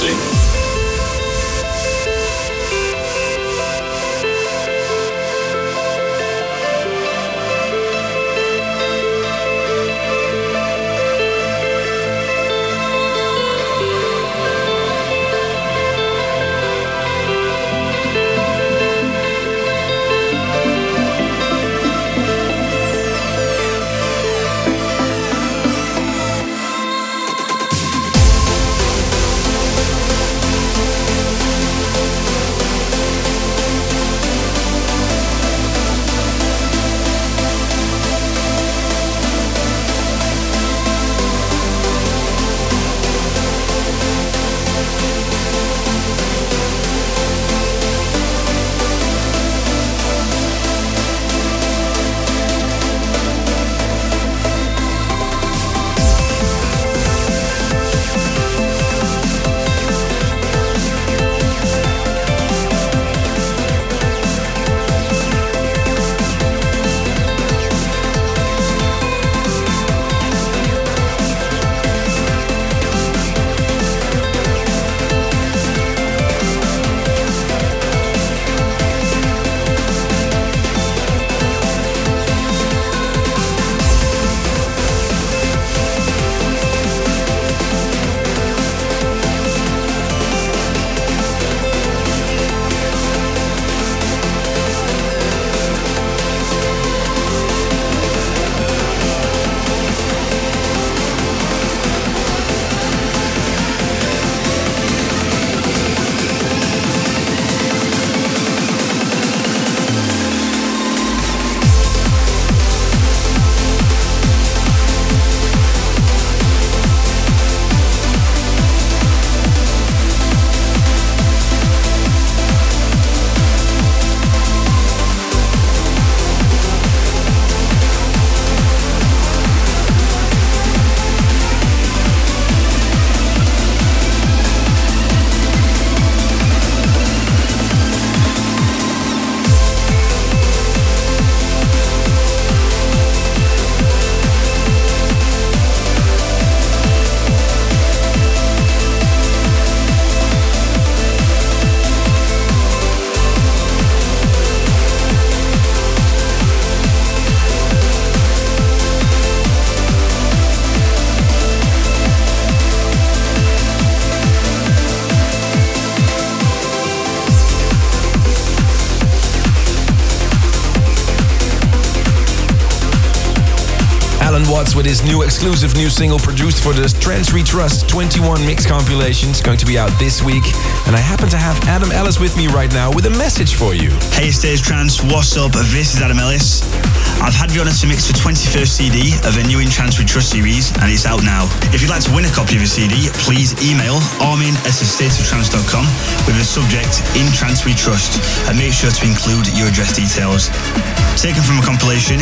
Trusting. With his new exclusive new single produced for the Trance We Trust 21 mix compilation. It's going to be out this week. And I happen to have Adam Ellis with me right now with a message for you. Hey, Stage Trance, what's up? This is Adam Ellis. I've had the honour to mix the 21st CD of a new In Trance We Trust series, and it's out now. If you'd like to win a copy of the CD, please email armin@thestateoftrance.com with the subject In Trance We Trust, and make sure to include your address details. Taken from a compilation